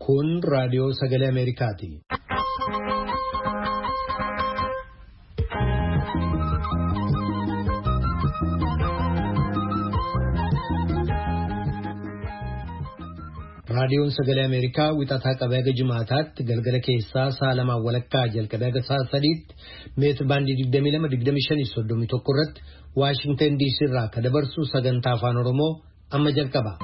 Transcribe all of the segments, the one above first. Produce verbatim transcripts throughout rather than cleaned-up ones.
Kun raadiyoo sagalee Ameerikaati. Raadiyoon sagalee Ameerikaa wixataa qabee haga Jimaataatti galgala keessaa sa'a lamaan walakkaa jalqabee haga sa'a sadiitti meetir baandii digdamii lama digdamii shanii soddomii tokko irratti Waashingtan D C irraa kan dabarsu sagantaa afaan Oromoo amma jalqaba.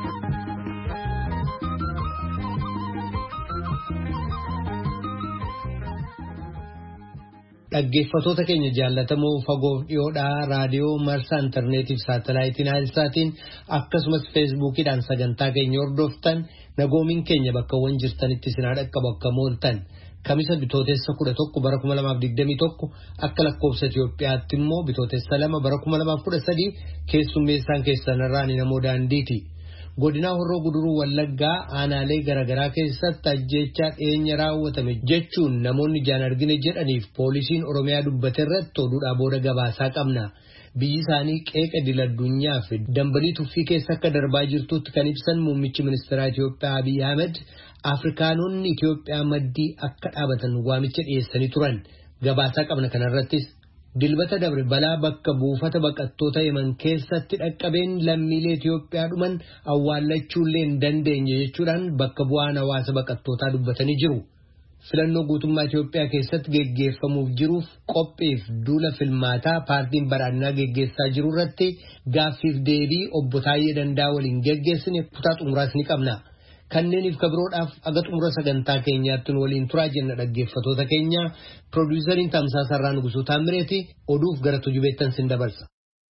Dhaggeeffattoota keenya jaallatamoo fagoo dhiyoodhaa raadiyoo marsaa intarneetii fi saatalaayitiin haalisaatiin akkasumas feesbuukiidhaan sagantaa keenya hordoftan nagoomiin keenya bakkawwan jirtanitti sinaa dhaqqabu akka mooltan kamisa bitootessa kudha tokko bara kuma lamaaf digdamii tokko akka lakkoofsa Itoophiyaatti immoo bitootessa lama bara kuma lamaaf kudha sadii keessummeessaan keessanirraa ni namoo daandiiti. Godina Horroo Guduruu Wallaggaa aanaalee garaagaraa keessatti ajjeechaa dhiyeenya raawwatame jechuun namoonni ijaan argine jedhaniif poolisiin Oromiyaa dubbate irratti oduudhaa booda gabaasaa qabna. Biyyi isaanii qeeqa dila addunyaa fi dambalii tuffii keessa akka darbaa jirtutti kan ibsan muummichi ministeeraa Itoophiyaa Abiy Ahmed Afrikaanonni Itoophiyaa maddii akka dhaabatan waamicha dhiyeessanii turan. Gabaasaa qabna kanarrattis. Dilbata dabre balaa bakka buufata baqattoota Yemen keessatti dhaqqabeen lammiilee Itoophiyaa dhuman awwaallachuullee hin dandeenye jechuudhaan bakka bu'aan hawaasa baqattootaa dubbatanii jiru. Filannoo guutummaa Itoophiyaa keessatti geggeeffamuuf jiruuf qophiif duula filmaataa paartiin badhaadhinaa geggeessaa jiru irratti gaaffiif deebii obbo Taayyee Danda'a waliin geggeessine kutaa xumuraas ni qabna. Kanneeniif kabiroodhaaf aga xumura sagantaa keenyaatti nu waliin turaa jenna dhaggeeffattoota keenya. Piroodyusariin Tamsaasarraa Nugusuu Taammireeti oduuf gara tujubeettan sin dabarsa.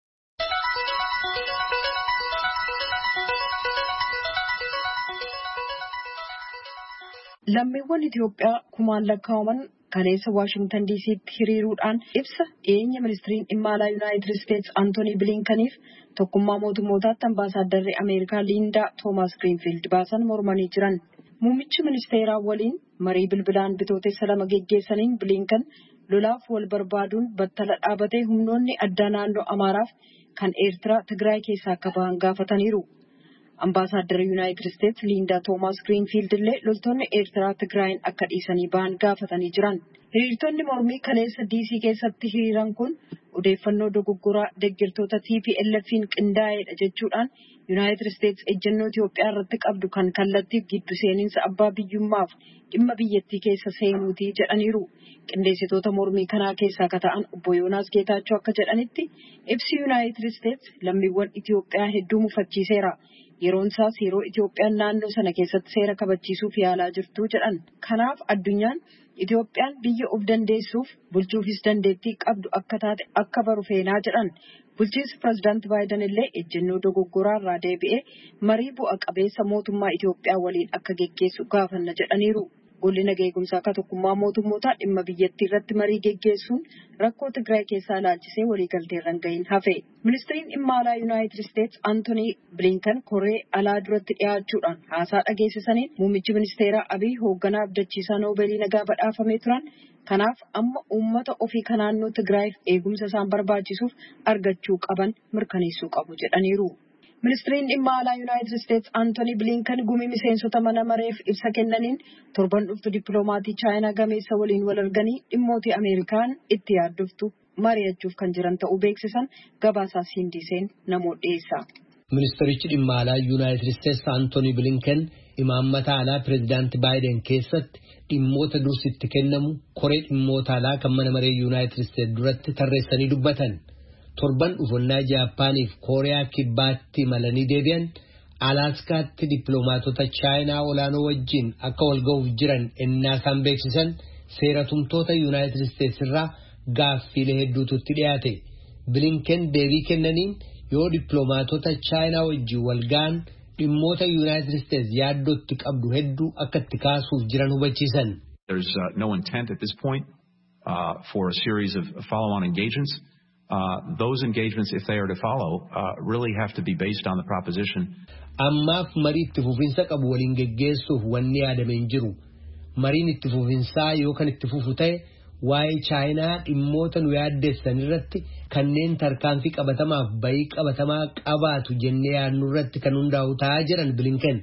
Lammiiwwan Itoophiyaa kumaan lakkaa'aman kaleessa Waashingtan D C'tti hiriiruudhaan ibsa dhiyeenya ministiriin dhimma alaa Yuunaayitid Isteetsi Antoonii Biliinkan tokkummaa mootummootaatti ambaasaadarri Ameerikaa Liindaa Toomaas Giriinfiild baasan mormanii jiran. Muummichi ministeeraa waliin marii bilbilaan bitootessa lama geggeessaniin Biliinkan lolaaf wal barbaaduun battala dhaabatee humnoonni addaa naannoo Amaaraaf kan Eertiraa Tigraay keessaa akka bahan gaafataniiru. Ambaasaaddarri Yuunaayitid Isteetsi Liindaa Toomaas Giriinfiild illee loltoonni Eertiraa Tigraayin akka dhiisanii bahan gaafatanii jiran. Hiriirtonni mormii kaleessa D C keessatti hiriiran kun odeeffannoo dogoggoraa deeggartoota T P L F'n qindaa'eedha jechuudhaan Yuunaayitid Isteetsi ejjennoo Itoophiyaa irratti qabdu kan kallattii giddu seeninsa abbaa biyyummaaf dhimma biyyattii keessa seenuutii jedhaniiru. Qindeessitoota mormii kanaa keessaa ka ta'an obbo Yoonaas Geetaachoo akka jedhanitti ibsi Yuunaayitid Isteetsi lammiiwwan Itoophiyaa hedduu mufachiiseera. Yeroon isaas yeroo Itoophiyaan naannoo sana keessatti seera kabachiisuuf yaalaa jirtu jedhan. Kanaaf addunyaan Itoophiyaan biyya of dandeessuuf bulchuufis dandeettii qabdu akka taate akka baru feenaa jedhan. Bulchiinsi pirezidaantii Baayiden illee ejjennoo dogoggoraa irraa deebi'ee marii bu'a qabeessa mootummaa Itoophiyaa waliin akka geggeessu gaafanna jedhaniiru. Golli nageegumsaa akka tokkummaa mootummootaa dhimma biyyattii irratti marii geggeessuun rakkoo Tigraay keessaa ilaalchisee waliigalteerran gahin hafe. Ministiriin dhimma alaa Yuunaayitid Isteetsi Antoonii Biliinkan koree alaa duratti dhiyaachuudhaan haasaa dhageessisaniin muummichi ministeeraa Abiy hoogganaa abdachiisaa Noobeelii nagaa badhaafamee turan. Kanaaf amma uummata ofii kan naannoo Tigraayiif eegumsa isaan barbaachisuuf argachuu qaban mirkaneessuu qabu jedhaniiru. Ministiriin dhimma alaa Yuunaayitid Isteetsi Antoonii Biliinkan gumii miseensota mana mareef ibsa kennaniin torban dhuftu dippiloomatii Chaayinaa gameessa waliin wal arganii dhimmootii Ameerikaan itti yaaddoftu mari'achuuf kan jiran ta'uu beeksisan gabaasaa Siindiseen namoota dhiyeessa. Ministerichi dhimma alaa Yuunaayitid Isteetsi Antoonii Biliinkan imaammata alaa pireezidaantii Baayiden keessatti dhimmoota dursitti kennamu koree dhimmoota alaa kan mana maree Yuunaayitid Isteetsi duratti tarreessanii dubbatan. Torban dhufannaa Jaappaaniif Kooriyaa kibbaatti malanii deebi'an Alaaskaatti dippiloomaatota Chaayinaa olaanoo wajjin akka wal ga'uuf jiran ennaa isaan beeksisan seeratumtoota Yuunaayitid Isteetsi irraa gaaffiilee hedduutu itti dhiyaate. Bilinken deebii kennaniin yoo dippiloomaatota Chaayinaa wajjin wal ga'an dhimmoota Yuunaayitid Isteetsi yaaddootti qabdu hedduu akka itti kaasuuf jiran hubachiisan. There's uh, no intent at this point uh, for a series of follow-on engagements. Uh, those engagements, if they are to follow, uh, really have to be based on the proposition. Ammaaf marii itti fufinsa qabu waliin geggeessuuf wanni yaadame hin jiru. Mariin itti fufinsaa yoo kan itti fufu ta'e waa'ee Chaayinaa dhimmoota nu yaaddeessan irratti kanneen tarkaanfii qabatamaaf bayii qabatamaa qabaatu jennee yaadnu irratti kan hundaa'u ta'aa jiran Bilinken.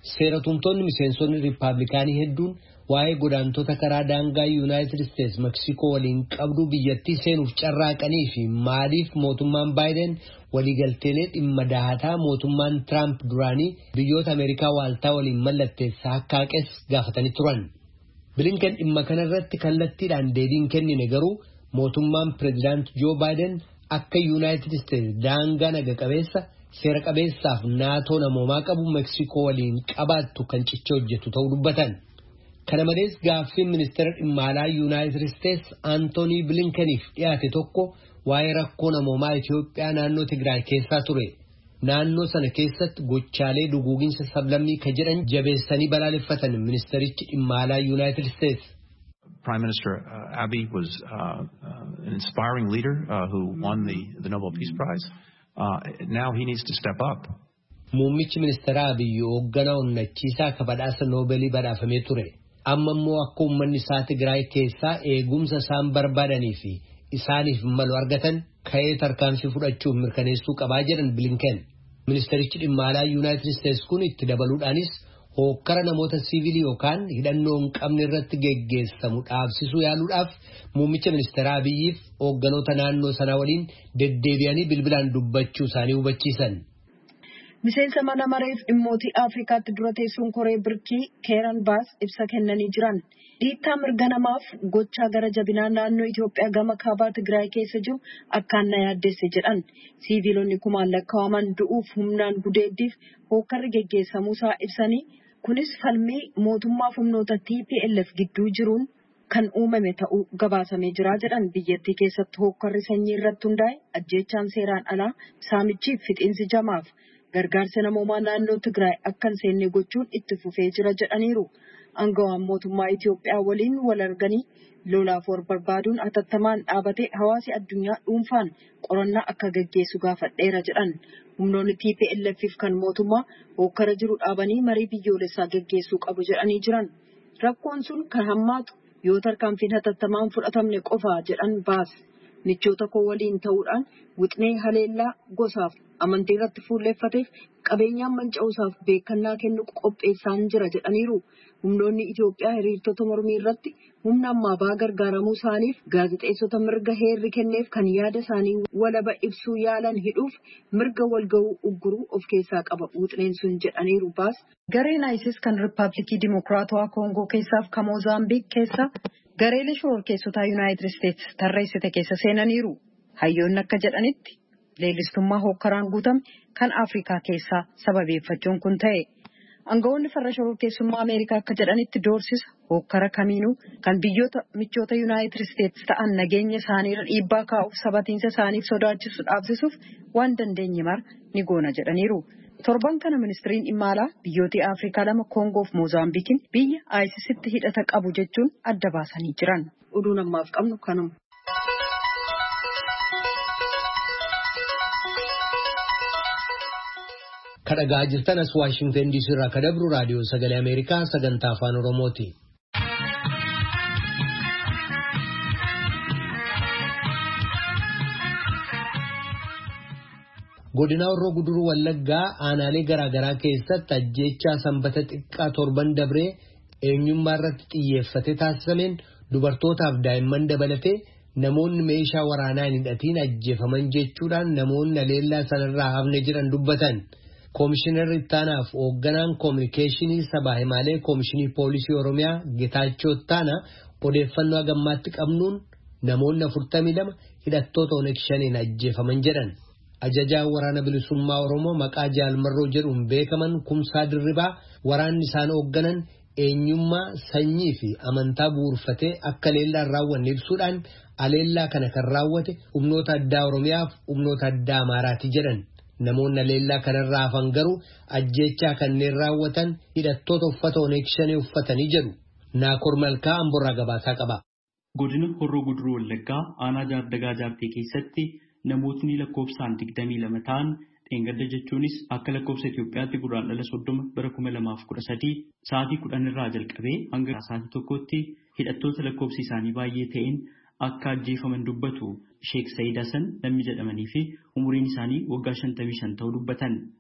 Seera tumtoonni miseensonni Riippaabilikaanii hedduun waa'ee godaantota karaa daangaa Yuunaayitid Isteets Meksikoo waliin qabdu biyyattii seenuuf carraaqanii fi maaliif mootummaan Baayiden waliigalteelee dhimma dahataa mootummaan Tiraamp duraanii biyyoota Ameerikaa waaltaa waliin mallatteessa akka haqes gaafatanii turan. Bilinken dhimma kanarratti kallattiidhaan deebiin kennine garuu mootummaan pireezidaant Joo Baayiden akka Yuunaayitid Isteets daangaa naga qabeessa seera qabeessaaf naatoo namoomaa qabu Meksikoo waliin qabaattu kan cicha hojjetu ta'uu dubbatan. Kana malees gaaffiin ministeera dhimma alaa Yuunaayitid Isteets Antoonii Bilinkeniif dhiyaate tokko waa'ee rakkoo namoomaa Itoophiyaa naannoo Tigraay keessaa ture. Naannoo sana keessatti gochaalee duguuginsa sablammii ka jedhan jabeessanii balaaleffatan ministerichi dhimma alaa United States. Prime Minister uh, Abiy was uh, uh, an inspiring leader uh, who won the, the Nobel Peace Prize. Uh, now he needs to step up. Muummichi ministeera Abiy hoogganaa onnachiisaa ka badhaasa Noobelii badhaafamee ture. Amma immoo akka uummanni isaa Tigraay keessaa eegumsa isaan barbaadanii fi isaaniif malu argatan ka'ee tarkaanfii fudhachuuf mirkaneessuu qabaa jedhan Blinken. Ministerichi dhimma alaa United States kun itti dabaluudhaanis hokkara namoota siviilii yookaan hidhannoo hin qabne irratti geggeessamu dhaabsisuu yaaluudhaaf muummicha ministeera Abiyyiif hoogganoota naannoo sanaa waliin deddeebi'anii bilbilaan dubbachuu isaanii hubachiisan. Miseensa mana mareef dhimmootii Afrikaatti dura teessuun Koree Birkii Keeran Baas ibsa kennanii jiran. Dhiittaa mirga namaaf gochaa gara jabinaa naannoo Itoophiyaa gama kaabaa Tigraay keessa jiru akkaan na yaaddesse jedhan. Siviilonni kumaan lakkaa'aman du'uuf humnaan gudeeddiif hokkarri geggeessamuusaa ibsanii kunis falmii mootummaaf humnoota T P L F gidduu jiruun kan uumame ta'uu gabaasamee jira jedhan. Biyyattii keessatti hokkarri sanyii irratti hundaa'e ajjeechaan seeraan alaa saamichiif fixiinsi jamaaf gargaarsa namoomaa naannoo Tigraay akkan seenne gochuun itti fufee jira jedhaniiru. Angawaan mootummaa Itoophiyaa waliin wal arganii lolaaf war barbaaduun atattamaan dhaabatee hawaasi addunyaa dhuunfaan qorannaa akka gaggeessu gaafadheera jedhan. Humnoonni T P L F kan mootummaa hokkara jiru dhaabanii marii biyyoolessaa gaggeessuu qabu jedhanii jiran. Rakkoon sun kan hammaatu yoo tarkaanfiin atattamaan fudhatamne qofa jedhan Baas. Michoota koo waliin ta'uudhaan wixnee haleellaa gosaaf amantii irratti fuulleeffateef qabeenyaan manca'uusaaf beekannaa kennu qopheessaan jira jedhaniiru. Humnoonni Itoophiyaa hiriirtota mormii irratti humna ammaa ba'aa gargaaramuu isaaniif gaazexeessota mirga heerri kenneef kan yaada isaanii walaba ibsuu yaalan hidhuuf mirga walga'uu ugguruu of keessaa qaba wixneen sun jedhaniiru Baas. Gareen ISIS kan Riippaabilikii Dimokiraatawaa Koongoo keessaaf kan Moozaambiik keessa gareelee shororkeessotaa Yuunaayitid Isteets tarreessite keessa seenaniiru. Hayyoonni akka jedhanitti leellistummaa hokkaraan guutame kan Afrikaa keessaa sababeeffachuun kun ta'e. Aangawoonni farra shororkeessummaa Ameerikaa akka jedhanitti doorsisa hokkara kamiinuu kan biyyoota michoota Yuunaayitid Isteets ta'an nageenya isaaniirra dhiibbaa kaa'uuf sabatiinsa isaaniif sodaachisu dhaabsisuuf waan dandeenye mara ni goona jedhaniiru. Torban kana ministiriin dhimma alaa biyyoota Afrikaa lama Koongoo fi Moozaambiikiin biyya ISISitti hidhata qabu jechuun adda baasanii jiran. Oduun ammaaf qabnu kanuma. Kadhagaa jirtan as Waashingtan D C irraa kadabru raadiyoo sagalee Ameerikaa sagantaa afaan Oromooti. Godina Horroo Guduruu Wallaggaa aanaalee garaagaraa keessatti ajjeechaa sanbata xiqqaa torban dabree eenyummaa irratti xiyyeeffate taasisameen dubartootaaf daa'imman dabalatee namoonni meeshaa waraanaa hin hidhatiin ajjeefaman jechuudhaan namoonni aleellaa sanarraa hafne jiran dubbatan. Koomishinarri Ittaanaaf hoogganaan koominikeeshinii sabaa himaalee koomishinii poolisii Oromiyaa Getaachoo Ittaanaa odeeffannoo hagammaatti qabnuun namoonni afurtamii lama hidhattoota Oneeg Shaniin ajjeefaman jedhan. Ajajaa waraana bilisummaa Oromoo maqaa Jaalmarroo jedhuun beekaman Kumsaa Dirribaa waraanni isaan hoogganan eenyummaa sanyii fi amantaa bu'uurfatee akka leellaan raawwanne ibsuudhaan aleellaa kana kan raawwate humnoota addaa Oromiyaaf humnoota addaa Amaaraati jedhan. Namoonni aleellaa kanarraa hafan garuu ajjeechaa kanneen raawwatan hidhattoota uffata Oneeg Shanee uffatanii jedhu. Naakoor Malkaa Amborraa gabaasaa qaba. Godina Horroo Guduruu Wallaggaa aanaa Jaardagaa Jaartee keessatti namootni lakkoofsaan digdamii lama ta'an dheengadda jechuunis akka lakkoofsa Itoophiyaatti guraandhala soddoma bara kuma lamaaf kudha sadii sa'aatii kudhan irraa jalqabee hanga sa'aatii tokkotti hidhattoota lakkoofsi isaanii baay'ee ta'een akka ajjeefaman dubbatu Sheek Sayyid Hasan namni jedhamanii fi umuriin isaanii waggaa shantamii shan ta'uu dubbatan.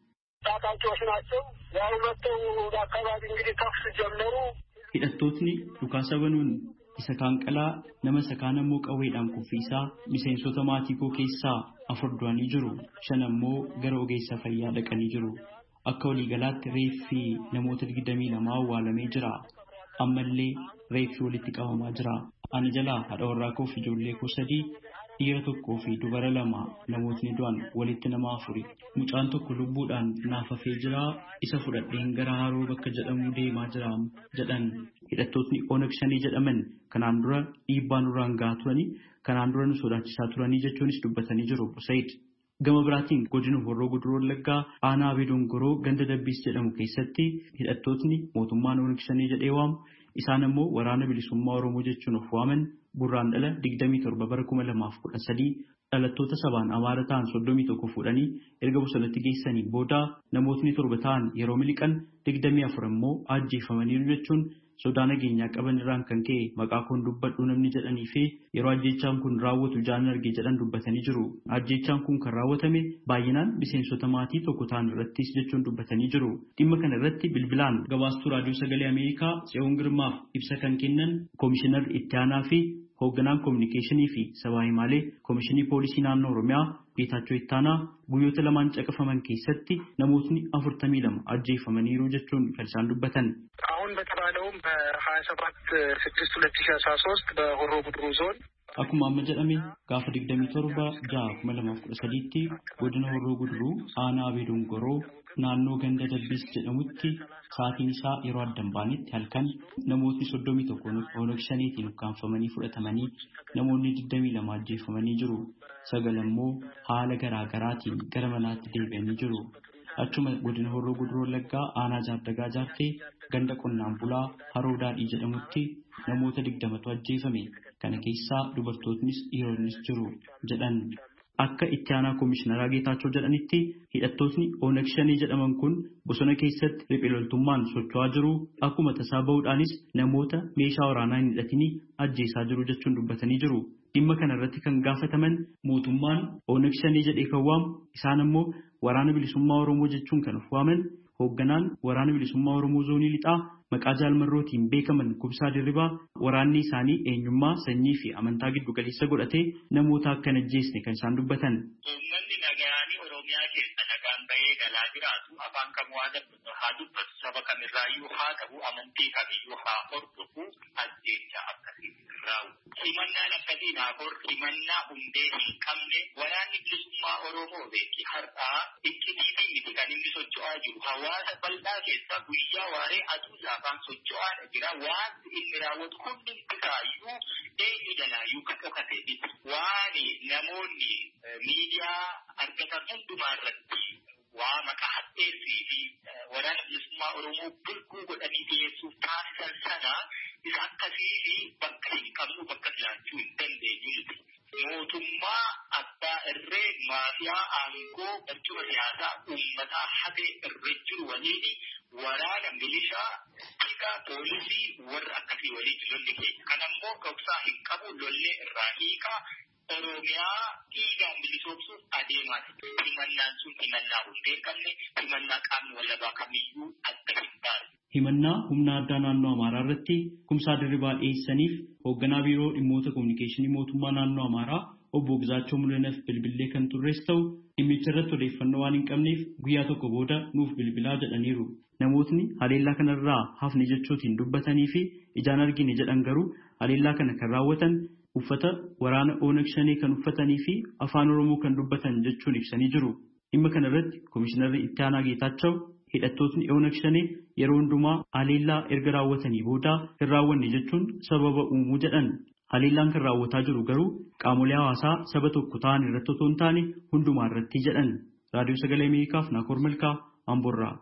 ታጣቂዎች ናቸው። ያው መጥተው በአካባቢ እንግዲህ ተኩስ ጀመሩ። hidhattootni dhukaasa banuun isa kaan qalaa nama isa kaan ammoo qawweedhaan kuffiisaa miseensota maatii koo keessaa afur du'anii jiru. Shan ammoo gara ogeessa fayyaa dhaqanii jiru. Akka waliigalaatti reeffi namoota digdamii lamaa awwaalamee jira. Ammallee reeffi walitti qabamaa jira. Ana jalaa haadha warraa koo fi ijoollee koo sadii, dhiira tokkoo fi dubara lama, namootni du'an walitti nama afuri. Mucaan tokko lubbuudhaan naaf hafee jira. Isa fudhadheen gara haroo bakka jedhamu deemaa jira jedhan. Hidhattootni Onag Shanee jedhaman kanaan dura dhiibbaa nurraan gahaa turanii, kanaan dura nu sodaachisaa turanii jechuunis dubbatanii jiru. Said gama biraatiin godina Horroo Guduroo Wallaggaa aanaa Abee Dongoroo ganda Dabbiis jedhamu keessatti hidhattootni mootummaan Onag Shanee jedhee waamu, isaan ammoo waraana bilisummaa Oromoo jechuun of waaman Guraandhala digdamii torba bara kuma lamaaf kudha sadii dhalattoota sabaan Amaara ta'an soddomii tokko fuudhanii erga bosonatti geessanii booda namootni torba ta'an yeroo miliqan digdamii afur ammoo ajjeefamaniiru jechuun sodaa nageenyaa qaban irraan kan ka'e maqaa koon dubbadhu namni jedhanii fi yeroo ajjeechaan kun raawwatu jaan argee jedhan dubbatanii jiru. Ajjeechaan kun kan raawwatame baay'inaan miseensota maatii tokko ta'an irrattis jechuun dubbatanii jiru. Dhimma kana irratti bilbilaan gabaastuu raadiyoo sagalee Ameerikaa Tsiyoon Girmaaf ibsa kan kennan Koomishinar Itti Aanaa fi hoogganaan kominikeeshinii fi sabaa himaalee Koomishinii Poolisii Naannoo Oromiyaa Geetaachoo Ittaanaa guyyoota lamaan caqafaman keessatti namootni afurtamii lama ajjeefamaniiru jechuun kan isaan dubbatan. አሁን በተባለውም በሀያ ሰባት ስድስት ሁለት ሺህ አስራ ሶስት በሆሮ ጉድሩ ዞን akkuma amma jedhame gaafa digdamii torba ja'a kuma lamaaf kudha sadiitti godina Horroo Guduruu aanaa Abee Dongoroo naannoo ganda Dabbiis jedhamutti sa'aatiin isaa yeroo addan baanetti halkan namootni soddomii tokko Onag Shaneetiin ukkaanfamanii fudhatamanii namoonni digdamii lama ajjeefamanii jiru. Sagal ammoo haala garaa garaatiin gara manaatti deebi'anii jiru. Achuma godina Horroo Guduroo Wallaggaa aanaa Jaardagaa Jaartee ganda qonnaan bulaa Haroo Daadhii jedhamutti namoota digdamatu ajjeefame. Kana keessaa dubartootnis dhiironnis jiru jedhan. Akka itti aanaa Koomishiinaraa Geetaachoo jedhanitti hidhattootni Onag Shanee jedhaman kun bosona keessatti riphee loltummaan socho'aa jiru. Akkuma tasaa bahuudhaanis namoota meeshaa waraanaa hin hidhatini ajjeesaa jiru jechuun dubbatanii jiru. Dhimma kana irratti kan gaafataman mootummaan Onag Shanee jedhee kan waamu, isaan ammoo waraana bilisummaa Oromoo jechuun kan of waaman hoogganaan waraana bilisummaa Oromoo zoonii lixaa maqaa jaalmarrootiin beekaman Kubsaa Dirribaa waraanni isaanii eenyummaa sanyii fi amantaa giddu galeessa godhatee namoota akka hin ajjeesne kan isaan dubbatan. Uummanni nagaanii Oromiyaa keessa nagaan bahee galaa jiraatu afaan kamuu haa dubbatu saba kamirraayyuu haa qabu amantii kamiyyuu haa hordofu ajjeecha akkasii raawwatu. Himannaan akkasii naafur himannaa hundee hin qabne waraanni bilisummaa Oromoo beeki har'aa iccitiitii miti kan inni socho'aa jiru. Hawaasa bal'aa keessa guyyaa waaree aduu laafaan socho'aa jira. Waanti inni raawwatu hundi isaayyuu eenyu jalaayyuu kan dhokate miti. Waan namoonni miidiyaa argatan hundumaa irratti waa maqaa hadheessii fi waraana bilisummaa Oromoo bulguu godhanii dhiyeessuuf taasisan sana isa akkasii fi bakka hin qabnu bakka jiraachuu hin dandeenyu miti. Mootummaa abbaa irree maafiyaa aangoo barcuma siyaasaa uummataa hafee irra jiru waliin waraana milishaa tika poolisii warra akkasii waliin lolli keenya. Kanammoo dhoksaa hin qabu lollee irraa hiikaa Oromiyaa dhiigaan bilisoomsuuf adeemaa jiru. Himannaan sun himannaa hundee qabne himannaa qaamni walabaa kamiyyuu adda hin baane. Himannaa humna addaa naannoo Amaaraa irratti Kumsaa Dirribaa dhiyeessaniif hoogganaa biiroo dhimmoota kominikeeshinii mootummaa naannoo Amaaraa obbo Gizaachoo Mul'anaaf bilbilee kan turres ta'u dhimmicha irratti odeeffannoo waan hin qabneef guyyaa tokko booda nuuf bilbilaa jedhaniiru. Namootni haleellaa kanarraa hafne jechuutiin dubbatanii fi ijaan argine jedhan garuu haleellaa kana kan raawwatan uffata waraana Onag Shanee kan uffatanii fi afaan Oromoo kan dubbatan jechuun ibsanii jiru. Dhimma kana irratti Koomishinarri Itti Aanaa Geetaachoo hidhattootni Onag Shanee yeroo hundumaa haleellaa erga raawwatanii booda hin raawwanne jechuun sababa uumuu jedhan. Haleellaan kan raawwataa jiru garuu qaamolee hawaasaa saba tokko ta'an irratti otoo hin taane hundumaa irratti jedhan. Raadiyoo Sagalee Ameerikaaf Naakoor Malkaa Amboorraa.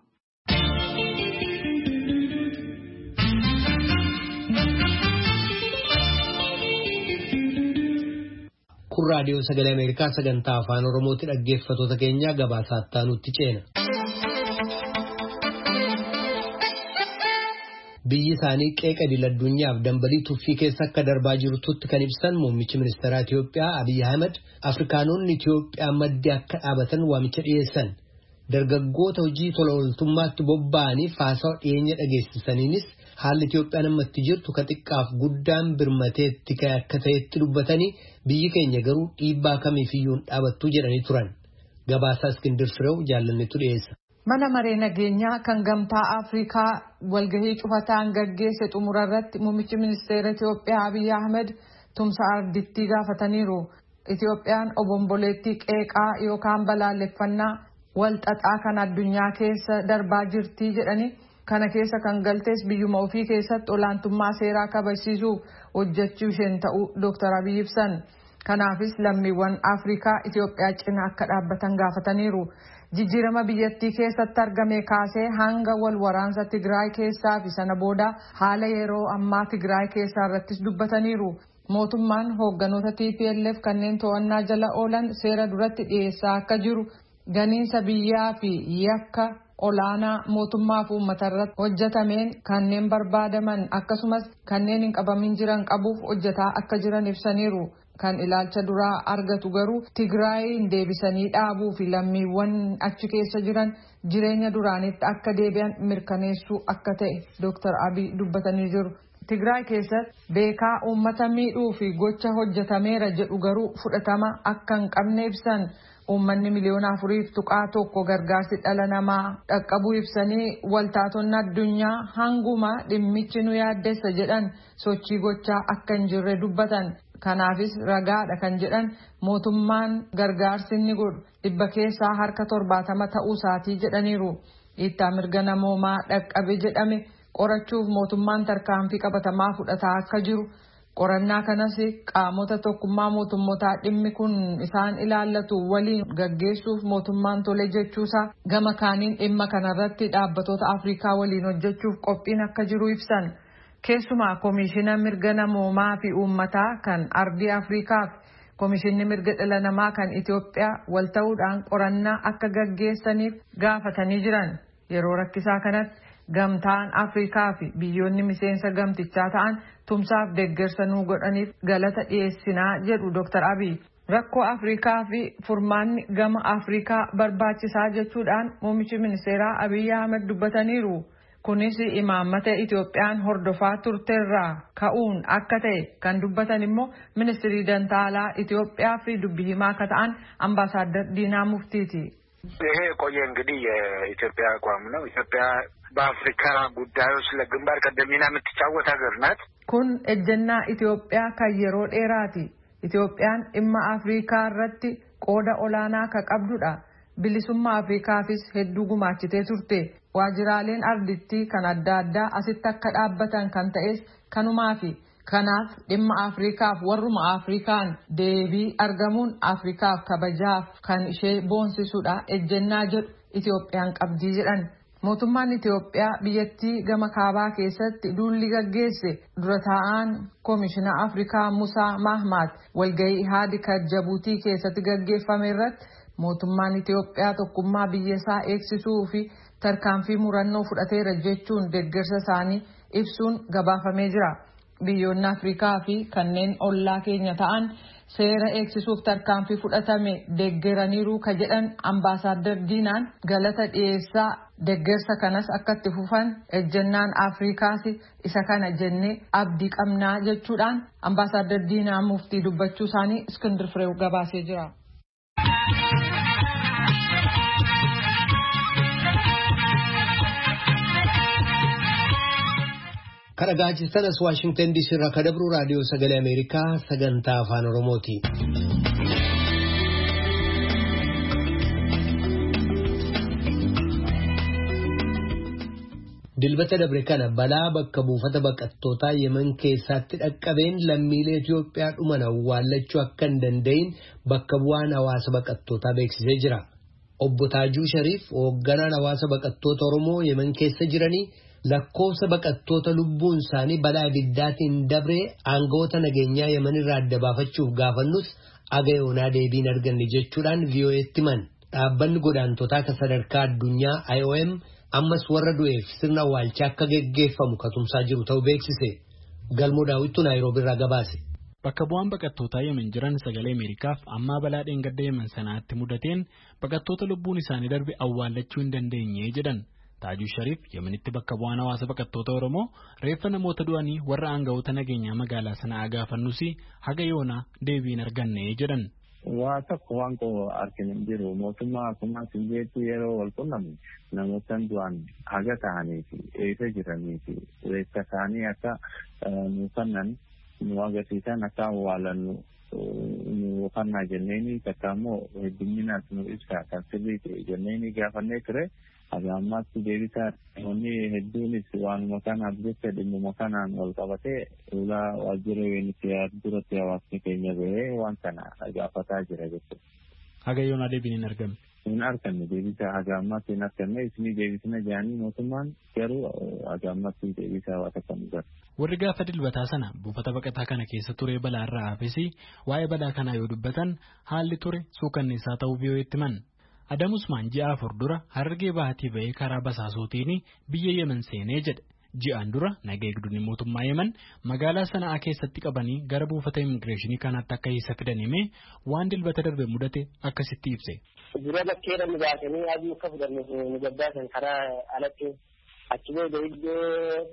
Kun raadiyoo Sagalee Ameerikaa sagantaa afaan Oromootti dhaggeeffattoota keenya gabaasaa nutti ceena. Biyyi isaanii qeeqa idil-addunyaaf dambalii tuffii keessa akka darbaa jirtutti kan ibsan muummichi ministeeraa Itiyoophiyaa Abiy Ahmed Afrikaanonni Itiyoophiyaa maddii akka dhaabatan waamicha dhiyeessan. dargaggoota hojii tola ooltummaatti bobba'anii faasaa dhiyeenya dhageessisaniinis haalli Itoophiyaan ammatti jirtu ka xiqqaaf guddaan birmateetti akka ta'etti dubbatanii biyyi keenya garuu dhiibbaa kamiifiyyuu hin dhaabattu jedhanii turan. Gabaasaa Iskindir Fireew jaallannetu dhiyeessa. Mana maree nageenyaa kan gamtaa Afrikaa walgahii cufataan gaggeesse xumura irratti muummichi ministeera Itoophiyaa Abiy Ahmed tumsa ardittii gaafataniiru. Itoophiyaan obomboleettii qeeqaa yookaan balaaleffannaa wal xaxaa kan addunyaa keessa darbaa jirti jedhanii kana keessa kan galtees biyyuma ofii keessatti olaantummaa seeraa kabachiisuuf hojjechuu isheen ta'uu Dooktar Abiy ibsan. Kanaafis lammiiwwan Afrikaa Itoophiyaa cina akka dhaabbatan gaafataniiru. Jijjiirama biyyattii keessatti argame kaasee hanga wal waraansa Tigraay keessaa fi sana booda haala yeroo ammaa Tigraay keessaa irrattis dubbataniiru. Mootummaan hoogganoota T P L F kanneen to'annaa jala oolan seera duratti dhiyeessaa akka jiru ganiinsa biyyaa fi yakka olaanaa mootummaa fi uummata irratti hojjetameen kanneen barbaadaman akkasumas kanneen hin qabamin jiran qabuuf hojjetaa akka jiran ibsaniiru. Kan ilaalcha duraa argatu garuu Tigraayin deebisanii dhaabuu fi lammiiwwan achi keessa jiran jireenya duraanitti akka deebi'an mirkaneessuu akka ta'e Dooktar Abiy dubbatanii jiru. Tigraay keessatti beekaa uummata miidhuu fi gocha hojjetameera jedhu garuu fudhatama akka hin qabne ibsan. Uummanni miliyoona afuriif tuqaa tokko gargaarsi dhala namaa dhaqqabuu ibsanii waltaatonni addunyaa hanguma dhimmichi nu yaaddessa jedhan sochii gochaa akka hin jirre dubbatan. Kanaafis ragaadha kan jedhan mootummaan gargaarsi inni godhu dhibba keessaa harka torbaatama ta'uu isaatii jedhaniiru. Dhiittaa mirga namoomaa dhaqqabe jedhame qorachuuf mootummaan tarkaanfii qabatamaa fudhataa akka jiru. Qorannaa kanas qaamota tokkummaa mootummootaa dhimmi kun isaan ilaallatu waliin gaggeessuuf mootummaan tole jechuusaa gama kaaniin dhimma kanarratti dhaabbatoota Afrikaa waliin hojjechuuf qophiin akka jiru ibsan. Keessumaa Komishiina Mirga Namoomaa fi Uummataa kan Ardii Afrikaa fi Komishinni Mirga Dhala Namaa kan Itoophiyaa wal ta'uudhaan qorannaa akka gaggeessaniif gaafatanii jiran. Yeroo rakkisaa kanatti gamtaan Afrikaa fi biyyoonni miseensa gamtichaa ta'an tumsaaf deeggarsa nuu godhaniif galata dhiyeessinaa jedhu Dooktar Abiy. Rakkoo Afrikaa fi furmaanni gama Afrikaa barbaachisaa jechuudhaan muummichi ministeeraa Abiy Ahmed dubbataniiru. Kunis imaammata Itoophiyaan hordofaa turteerraa ka'uun akka ta'e kan dubbatan immoo ministirii dantaalaa Itoophiyaa fi dubbii himaa akka ta'an አምባሳደር ዲና ሙፍቲቲ። ይሄ ቆየ እንግዲህ የኢትዮጵያ አቋም ነው። ኢትዮጵያ በአፍሪካ ጉዳዮች ለግንባር ቀደም ሚና የምትጫወት ሀገር ናት። kun ejjennaa Itoophiyaa kan yeroo dheeraati. Itoophiyaan dhimma Afrikaa irratti qooda olaanaa ka qabdudha. Bilisummaa Afrikaafis hedduu gumaachitee turte. Waajiraaleen ardittii kan adda addaa asitti akka dhaabbatan kan ta'es kanumaafi. Kanaaf dhimma Afrikaaf warruma Afrikaan deebii argamuun Afrikaaf kabajaaf kan ishee boonsisudha ejjennaa jedhu Itoophiyaan qabdii jedhan. Mootummaan Itoophiyaa biyyattii gama kaabaa keessatti duulli gaggeesse dura taa'aan Komishinaa Afrikaa Musaa Mahmaad walgahii haadika Jabuutii keessatti gaggeeffame irratti mootummaan Itoophiyaa tokkummaa biyyasaa eegsisuu fi tarkaanfii murannoo fudhateera jechuun deeggarsa isaanii ibsuun gabaafamee jira. Biyyoonni Afrikaa fi kanneen ollaa keenya ta'an seera eegsisuuf tarkaanfii fudhatame deeggaraniiru ka jedhan ambaasaadar Diinaan galata dhiyeessaa deeggarsa kanas akka itti fufan ejjennaan Afrikaas isa kana jennee abdii qabnaa jechuudhaan ambaasaadar Diinaa muftii dubbachuu isaanii Iskindir Fireew gabaasee jira. Kadhagaachistanas Waashingtan D C irraa kadabru raadiyoo sagalee Ameerikaa sagantaa afaan Oromooti. Dilbata dabre kana balaa bakka buufata baqattootaa Yemen keessatti dhaqqabeen lammiilee Itoophiyaa dhuman awwaallachuu akka hin danda'in bakka bu'aan hawaasa baqattootaa beeksisee jira. Obbo Taajuu Shariif hoogganaan hawaasa baqattoota Oromoo Yemen keessa jiranii lakkoofsa baqattoota lubbuun isaanii balaa ibiddaatiin dabree aangawoota nageenyaa Yemen irraa adda baafachuuf gaafannus aga yoonaa deebiin arganne jechuudhaan V O A'tti himan. Dhaabbanni godaantotaa kan sadarkaa addunyaa I O M ammas warra du'eef sirna awwaalchaa akka geggeeffamu katumsaa jiru ta'uu beeksise. Galmoo Daawwittuu Naayiroobii irraa gabaase. Bakka bu'aan baqattootaa Yemen jiran sagalee Ameerikaaf ammaa balaa dheengadda Yemen sanaatti mudateen baqattoota lubbuun isaanii darbe awwaallachuu hin dandeenye jedhan. Taajuu Shariif Yemenitti bakka bu'aan hawaasa baqattoota Oromoo reeffa namoota du'anii warra aangawoota nageenyaa magaalaa sanaa gaafannusi haga yoonaa deebii hin arganne jedhan. Waa tokko waan koo arginu hin jiru mootummaa akkuma sinjeetti yeroo wal qunnamne namootaan du'an haga ta'anii fi eessa jiranii fi reeffa isaanii akka nuufannan nu agarsiisan akka awwaalannu nu ufannaa jenneeni takka immoo hedduminaas nu ibsaa kan sirrii ta'e jenneeni gaafannee ture. Haga ammaatti deebisaa namoonni hedduunis waanuma kanaaf jecha dhimmuma kanaan wal qabatee ulaa waajjira yuuniseef duratti hawaasni keenya bahee waan kana gaafataa jira jechuudha. Haga yoonaa deebiin hin argamne. Hin argamne deebisaa haga ammaatti hin argamne isinii deebisina jedhanii mootummaan garuu haga ammaatti deebisaa waan akka nu gara. Warri gaafa dilbataa sana buufata baqataa kana keessa ture balaarraa hafesi waa'ee balaa kanaa yoo dubbatan haalli ture suukanneessaa ta'uu biyyooti himan. Adam Usmaan ji'a afur dura Harargee Bahatii ba'ee karaa basaasootiin biyya Yemen seenee jedhe. Ji'aan dura naga eegdonni mootummaa Yemen magaalaa sanaa keessatti qabanii gara buufata immigireeshinii kanaatti akka isa fidan himee waan dilbata darbe mudate akkasitti ibse. Dura bakkeedha nu baasanii adii akka fudhannu nu gabbaasan karaa alatti achi booda iddoo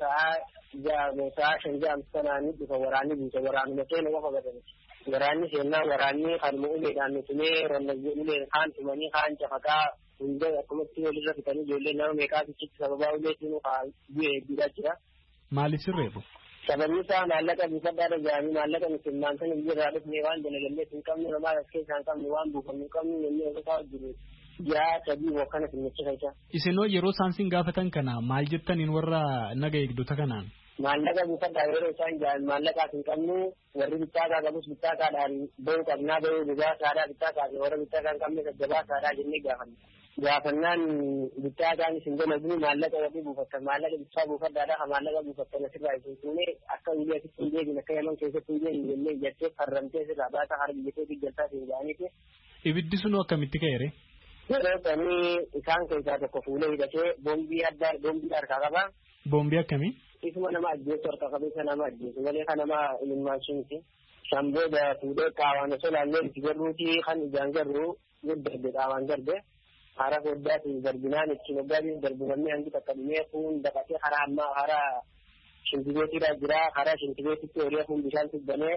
sa'a shan ja'a sanaanii dhufa waraanni buuse waraanuma keenya qofa badani. Waraanni seenaa waraanni kanuma uleedhaan nutumee ronnagee ulee kaan tumanii kaan cafaqaa hundee akkumatti walirra fitanii ijoollee nama meeqaatichitti sababaa uleetiin bu'ee hedduudhaa jira. Maaliif sirreefu? Sababni isaa maallaqa buufadhaadha jedhanii maallaqa musulmaan sana biyyarraa dhufnee waan dalagallee hin qabne namaa as keessaa hin qabne waan buufannu hin qabne jennee osotaa jiru. Jiraa sadii bokkana sinnichi fayyada. Isinoo yeroo isaan sin gaafatan kana maal jettaniin warra naga eegdota kanaan? Maallaqa buufadhaa yeroo isaan jedhan maallaqaas hin qabnu warri bittaataa qabus bittaataadhaan bahuu qabnaa bahuu dhugaa saadaa bittaataadhaan warra bittaataa hin qabne saddabaa saadaa jennee gaafanna. Gaafannaan bittaataanis hin dalagu maallaqa warri buufattan maallaqa bittaa buufadhaadhaa maallaqa buufattan asirraa isin fuunee akka biyyaatti hin deebine akka Yemen keessatti hin deebine jennee jettee farramtee sirraa baataa harbi jettee biyyantaa siin jedhaniiti. Ibiddi sun akkamitti ka'eere? Yeroo sanii isaan keessaa tokko fuulee hidhatee boombii addaa boombii harkaa qaba. Boombii akkamii? Isuma nama ajjeesu harka qabeessa nama ajjeesu malee kan nama ilmaashinti. Shambooda fuudhee qaawaan osoo laallee itti garruuti kan ijaan garru darbe qaawaan darbe. Hara foddaatiin darbinaan ittiin hoggaatiin darbinamee hangi takka dhimee kun daqatee karaa ammaa karaa shintibeetiidhaa jira. Karaa shintibeetitti horii kun bishaan tubbanee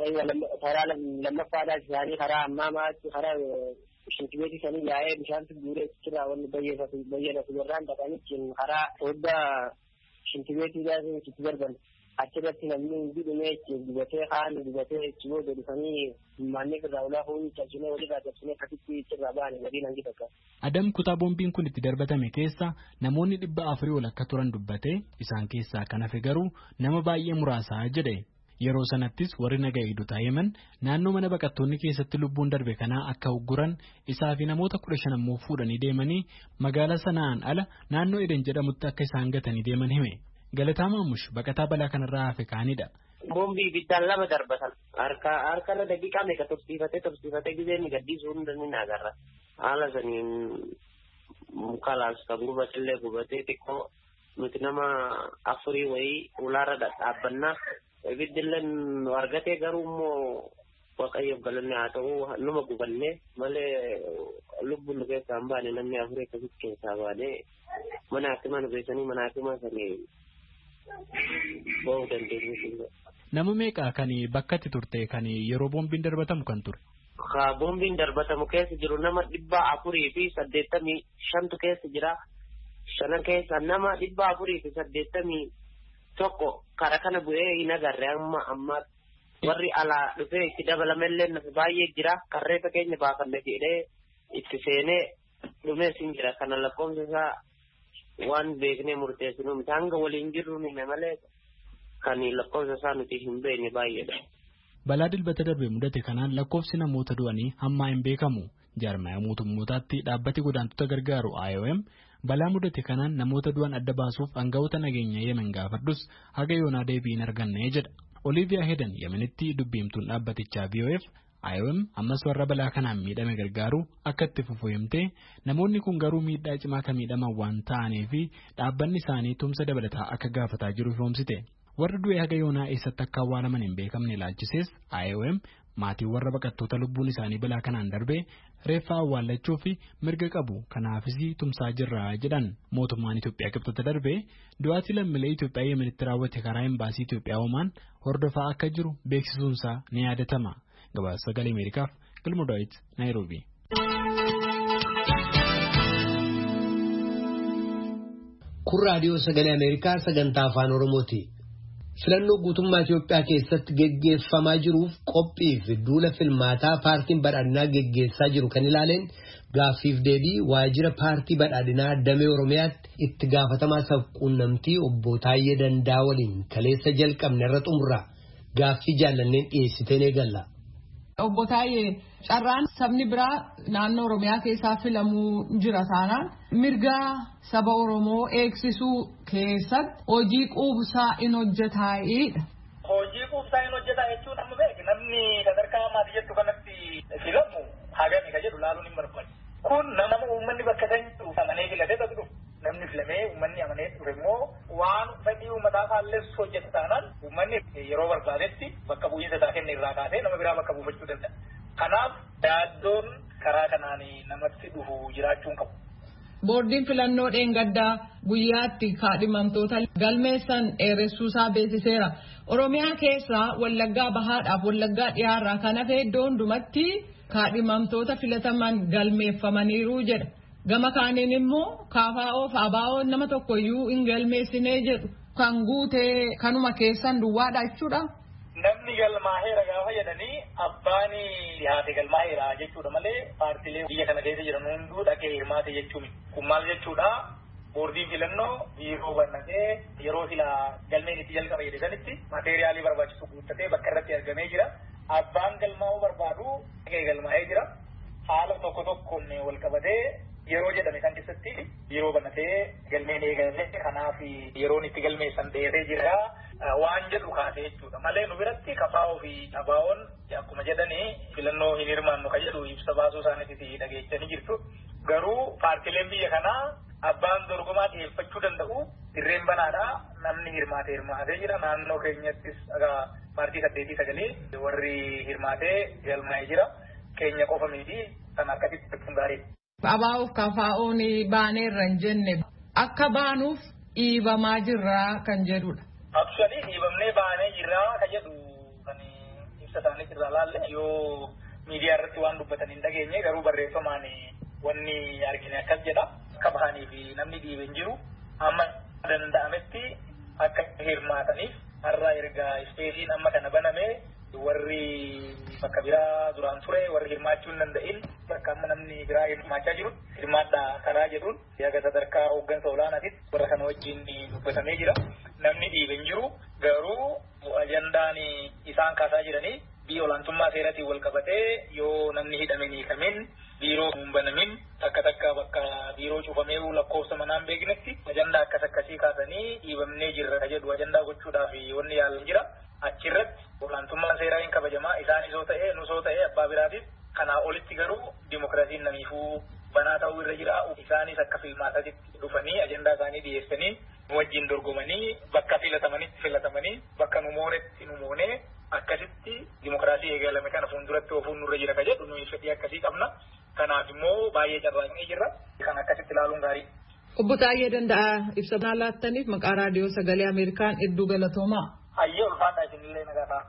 karaa lammaffaadhaa isaanii karaa ammaa maatti karaa shintibeetii sanii yaa'ee bishaan tubbuuree jira wanni bayyadatu warraan dhaqanii karaa foddaa shintibeetii gaasiin itti darban achirratti namni hundi dhumee itti dibatee kaan dibatee itti booda dhufanii manneen irraa ulaa fuunii cabsinee walirraa cabsinee akkasitti ichirraa ba'anii gadiin hangi takka. Adam kutaa boombiin kun itti darbatame keessa namoonni dhibba afurii ol akka turan dubbatee isaan keessaa kan hafe garuu nama baay'ee muraasaa jedhe. Yeroo sanattis warri naga eegdotaa Yemen naannoo mana baqattoonni keessatti lubbuun darbe kanaa akka ugguran isaa fi namoota kudha shan ammoo fuudhanii deemanii magaalaa sanaan ala naannoo Eden jedhamutti akka isaan gatanii deeman hime. Galataa Maamush baqataa balaa kanarraa hafe kaanidha. Boombii ibiddaan lama darbatan harka harkarra daqiiqaa meeqa tursiifatee tursiifatee gizee ni gaddisuu hunda ni agarra. Haala saniin mukalaas kan gubatillee gubatee xiqqoo nuti nama afurii wayii ulaarra dhaabbannaa. Ibiddilleen argatee garuu immoo waaqayyoof galanne haa ta'u numa gubannee malee lubbuun nu keessaa hin baane namni afurii akkasitti keessaa baane mana hakimaa nu geessanii mana hakimaa sanii ba'uu dandeenyu. Nama meeqa kan bakka itti turte kan yeroo boombiin darbatamu kan ture? Haa boombiin darbatamu keessa jiru nama dhibba afurii fi saddeettamii shantu keessa jira. Shanan keessa nama dhibba afurii fi saddeettamii tokko karaa kana bu'ee hin agarre amma amma warri alaa dhufee itti dabalamellee nafa baay'ee jira karreessa keenya baafanne jedhee itti seenee dhumees hin jira kana lakkoofsa isaa waan beeknee murteessinu miti hanga waliin jirru ni malee kan lakkoofsa isaa nuti hin beekne baay'eedha. Balaa dilbata darbe mudate kanaan lakkoofsi namoota du'anii hammaa hin beekamu. Jaarmaya mootummootaatti dhaabbati godaantota gargaaru I O M balaa mudate kanaan namoota du'an adda baasuuf aangawoota nageenya Yemen gaafadhus haga yoonaa deebii hin arganne jedha. Oliiviyaa Hedan Yemenitti dubbiimtuun dhaabbatichaa V O F I O M ammas warra balaa kanaan miidhame gargaaru akka itti fufu himte namoonni kun garuu miidhaa cimaa kan miidhaman waan ta'aniif dhaabbanni isaanii tumsa dabalataa akka gaafataa jiru ifoomsite. warri du'e haga yoonaa eessatti akka awwaalaman hin beekamne ilaalchisees I O M maatiin warra baqattoota lubbuun isaanii balaa kanaan darbee reeffaa awwaallachuu fi mirga qabu kanaafis tumsaa jirra jedhan. Mootummaan Itoophiyaa qibxata darbee du'aatii lammiilee Itoophiyaa Yemenitti raawwate karaa embaasii Itoophiyaa Omaan hordofaa akka jiru beeksisuunsaa ni yaadatama. Gabaasa Sagalee Ameerikaaf Galmo Daawit Naayiroobii. Kun raadiyoo Sagalee Ameerikaa sagantaa afaan Oromooti. Filannoo guutummaa Itoophiyaa keessatti geggeeffamaa jiruuf qophii fi duula filmaataa paartiin badhaadhinaa geggeessaa jiru kan ilaaleen gaaffiif deebii waajjira paartii badhaadhinaa Damee Oromiyaatti itti gaafatamaa sabquunnamtii obbo Taayyee Dandaa waliin kaleessa jalqabne irra xumurra gaaffii jaallanneen dhiyeessiteen eegalla. Obbo Taayyee carraan sabni biraa naannoo Oromiyaa keessaa filamuu jira taanaan mirga saba Oromoo eegsisuu keessatti hojii quubsaa in hojjetaa'edha. Hojii quubsaa in hojjetaa jechuun amma beeku namni sadarkaa maatii jettu kanatti filamu hagami ka jedhu laaluun hin barbaadu. Kun nama uummanni bakka san jiru amanee filatee ta'u dhufu. Namni filamee uummanni amanee dhufe immoo waan fedhii uummataa faalleessu hojjeta taanaan uummanni yeroo barbaadetti bakka bu'iinsa isaa kenne irraa kaasee nama biraa bakka buufachuu danda'a. Kanaaf yaaddoon karaa kanaan namatti dhufu jiraachuun qabu. Boordiin filannoo dheengaddaa guyyaatti kaadhimamtoota galmeessan dheeressuusaa beeksiseera. Oromiyaa keessaa Wallaggaa Bahaadhaaf Wallaggaa Dhiyaarraa kan hafe iddoo hundumatti kaadhimamtoota filataman galmeeffamaniiru jedha. Gama kaaniin immoo kaafaa'oo fi abaa'oon nama tokkoyyuu hin galmeessinee jedhu kan guutee kanuma keessan duwwaadha jechuudha. Namni galmaaheera gaafa jedhanii abbaan dhiyaate galmaaheera jechuudha malee paartiilee biyya kana keessa jiran hunduu dhaqee hirmaate jechuun kun maal jechuudha boordiin filannoo biiroo bannatee yeroo sila galmeen itti jalqaba jedhe sanitti maateeriyaalii barbaachisu guuttatee bakka irratti argamee jira abbaan galmaa'uu barbaadu dhaqee galmaa'ee jira haala tokko tokkoon wal qabatee yeroo jedhame kan keessatti biiroo bannatee galmeen eegalee kanaaf yeroon itti galmeessan dheeree jira. Waan jedhu kaasee jechuudha malee nu biratti kafaa'oo fi abaa'oon akkuma jedhanii filannoo hin hirmaannu ka jedhu ibsa baasuu isaaniitti dhageechanii jirtu garuu paartiileen biyya kanaa abbaan dorgomaa dhiyeeffachuu danda'u dirreen banaadha namni hirmaatee hirmaatee jira naannoo keenyattis paartii saddeetii sagalee warri hirmaatee galmaa'ee jira keenya qofa miti kan akkasitti jechuun gaariidha. Abaa'oof kafaa'oon baaneerra hin jenne akka baanuuf dhiibamaa jirraa kan jedhudha. Actually dhiibamnee baanee jirraa ka jedhu kan ibsa isaanii irraa laalle yoo miidiyaa irratti waan dubbatan hin dhageenye garuu barreeffamaan wanni argine akkas jedha akka bahanii fi namni dhiibe hin jiru amma danda'ametti akka hirmaataniif har'a erga ispeesiin amma kana baname warri bakka biraa duraan ture warri hirmaachuu hin danda'in bakka amma namni biraa hirmaachaa jiru hirmaadhaa karaa jedhuun yaga sadarkaa hooggansa olaanaatitti warra kana wajjin dubbatamee jira. Namni dhiibe hin jiru garuu ajandaan isaan kaasaa jiranii biyya olaantummaa seeratiin wal qabatee yoo namni hidhame ni hiikamin biiroo hin banamin takka takka bakka biiroo cufamee lakkoofsa manaan beeknetti ajandaa akkas akkasii kaasanii dhiibamnee jirra jedhu ajandaa gochuudhaaf wanni yaalan jira achirratti olaantummaan seeraa hin kabajamaa isaan isoo ta'ee nusoo ta'ee abbaa biraatiif kanaa olitti garuu dimokiraasiin namiifuu banaa ta'uu irra jira isaanis akka filmaatatti dhufanii ajandaa isaanii dhiyeessanii wajjin dorgomanii bakka filatamanitti filatamanii bakka numoonetti numoonee akkasitti dimokiraasii eegalame kana fuulduratti ofuun nurra jira ka jedhu nuyi fedhii akkasii qabna kanaaf immoo baay'ee carraaqnee jirra kan akkasitti ilaaluun gaarii. Obbo Taayyee Danda'a ibsa naa laattaniif maqaa raadiyoo Sagalee Ameerikaan hedduu galatoomaa. Hayyee ulfaadhaa isinillee nagaa ta'a.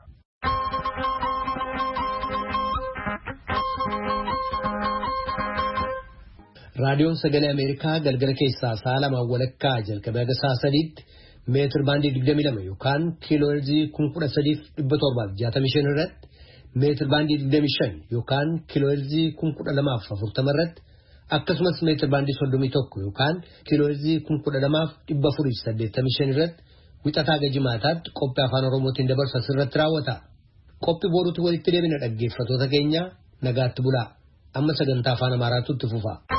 Raadiyoon Sagalee Ameerikaa galgala keessaa sa'a lamaan walakkaa jalqabee haga sa'a sadiitti meetir baandii digdamii lama yookaan kiiloo heerzii kun kudha sadiif dhibba torbaaf jaatamii shan irratti meetir baandii digdamii shan yookaan kiiloo heerzii kun kudha lamaaf afurtama irratti akkasumas meetir baandii soddomii tokko yookaan kiiloo heerzii kun kudha lamaaf dhibba afuriif saddeettamii shan irratti wixataa gaafa jimaataatti qophii afaan Oromootiin dabarsu asirratti raawwata. Qophii booruutti walitti deebina dhaggeeffattoota keenya nagaatti bulaa. Amma sagantaa afaan Amaaraatu itti fufa.